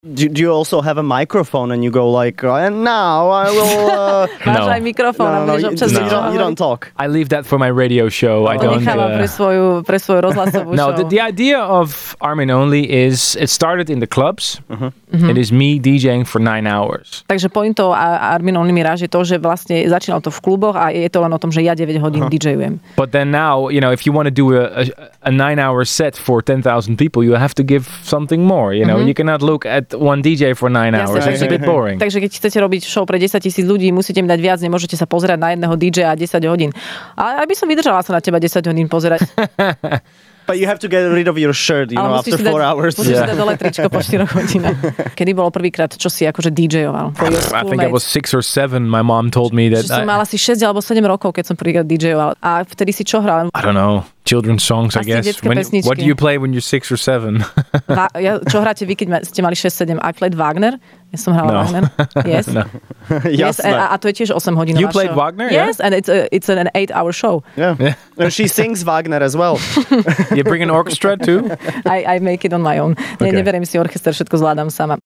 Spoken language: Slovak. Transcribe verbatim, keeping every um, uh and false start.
Do, do you also have a microphone and you go like, and now I will... Uh... Máš aj mikrofón a no, no, budeš no, občas you, don't, you don't talk. I leave that for my radio show. Oh. I don't... Uh... pre, svoju, pre svoju rozhlasovú no, show. the, the idea of Armin Only is, it started in the clubs. Uh-huh. Mm-hmm. It is me DJing for nine hours. Takže pointou Armin Only Mirage je to, že vlastne začínalo to v kluboch a je to len o tom, že ja deväť hodín uh-huh. DJujem. But then now, you know, if you want to do a, a, a nine-hour set for ten thousand people, you have to give something more, you know. Mm-hmm. You cannot look at one D J for nine hours. It's a bit boring. Takže keď chcete robiť show pre desaťtisíc ľudí, musíte mi dať viac, nemôžete sa pozerať na jedného dí džeja desať hodín. Ale aby som vydržala sa na teba desať hodín pozerať. But you have to get rid of your shirt, you know, after four dať, hours. Musíš yeah. si dať dole tričko po štyroch hodinách. Kedy bolo prvýkrát, čo si akože DJoval? I think I was six or seven. My mom told me that... Že som mala asi šesť alebo sedem rokov, keď som prvýkrát DJoval. A vtedy si čo hral? I don't know. Children's songs, I guess. When, what do you play when you're six or seven? Va, ja, čo hráte vy, keď ste mali šesť sedem? I played Wagner. Ja som hrala no. Wagner. Yes. no. yes a, a to je tiež osem hodinová show. You played Wagner? Yes, yeah? and it's, a, it's an eight hour show. Yeah. yeah. And she sings Wagner as well. You bring an orchestra too? I, I make it on my own. Okay. Ne, neverím si orchester, všetko zvládam sama.